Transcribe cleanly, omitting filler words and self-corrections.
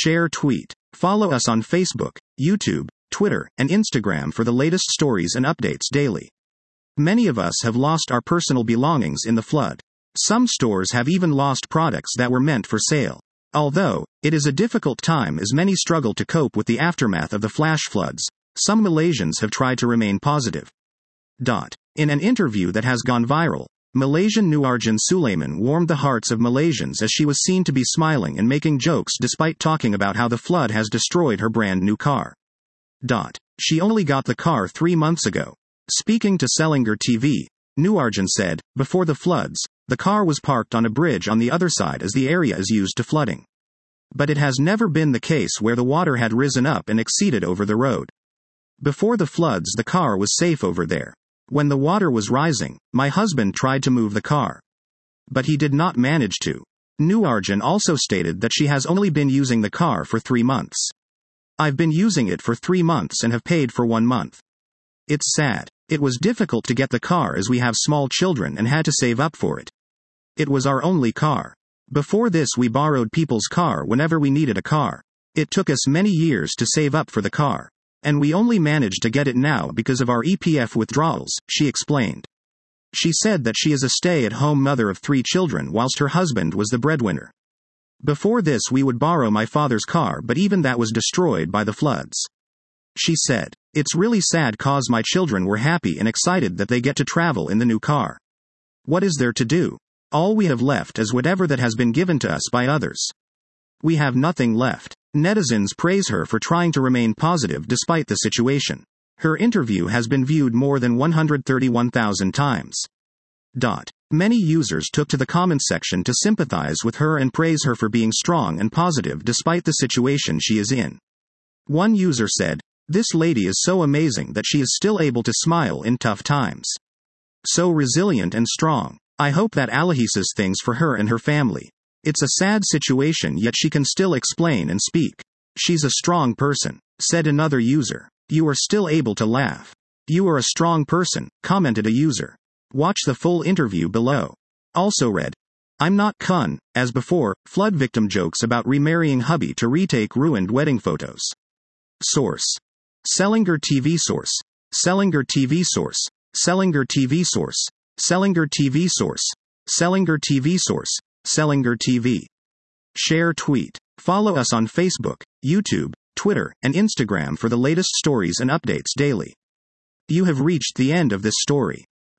Share, tweet. Follow us on Facebook, YouTube, Twitter, and Instagram for the latest stories and updates daily. Many of us have lost our personal belongings in the flood. Some stores have even lost products that were meant for sale. Although it is a difficult time as many struggle to cope with the aftermath of the flash floods, some Malaysians have tried to remain positive. In an interview that has gone viral, Malaysian Nuarjan Sulaiman warmed the hearts of Malaysians as she was seen to be smiling and making jokes despite talking about how the flood has destroyed her brand new car. She only got the car 3 months ago. Speaking to Selangor TV, Nuarjan said, "Before the floods, the car was parked on a bridge on the other side as the area is used to flooding. But it has never been the case where the water had risen up and exceeded over the road. Before the floods, the car was safe over there. When the water was rising, my husband tried to move the car. But he did not manage to." Nuarjan also stated that she has only been using the car for 3 months. "I've been using it for 3 months and have paid for 1 month. It's sad. It was difficult to get the car as we have small children and had to save up for it. It was our only car. Before this, we borrowed people's car whenever we needed a car. It took us many years to save up for the car. And we only managed to get it now because of our EPF withdrawals," she explained. She said that she is a stay-at-home mother of 3 children whilst her husband was the breadwinner. "Before this, we would borrow my father's car, but even that was destroyed by the floods." She said, "It's really sad cause my children were happy and excited that they get to travel in the new car. What is there to do? All we have left is whatever that has been given to us by others. We have nothing left." Netizens praise her for trying to remain positive despite the situation. Her interview has been viewed more than 131,000 times. Many users took to the comment section to sympathize with her and praise her for being strong and positive despite the situation she is in. One user said, "This lady is so amazing that she is still able to smile in tough times. So resilient and strong. I hope that Allah says things for her and her family. It's a sad situation, yet she can still explain and speak. She's a strong person," said another user. "You are still able to laugh. You are a strong person," commented a user. Watch the full interview below. Also read, "I'm not Kun, as before, flood victim jokes about remarrying hubby to retake ruined wedding photos." Source: Selangor TV Source. Selangor TV Source. Selangor TV Source. Selangor TV Source. Selangor TV Source. Selangor TV. Share, tweet. Follow us on Facebook, YouTube, Twitter, and Instagram for the latest stories and updates daily. You have reached the end of this story.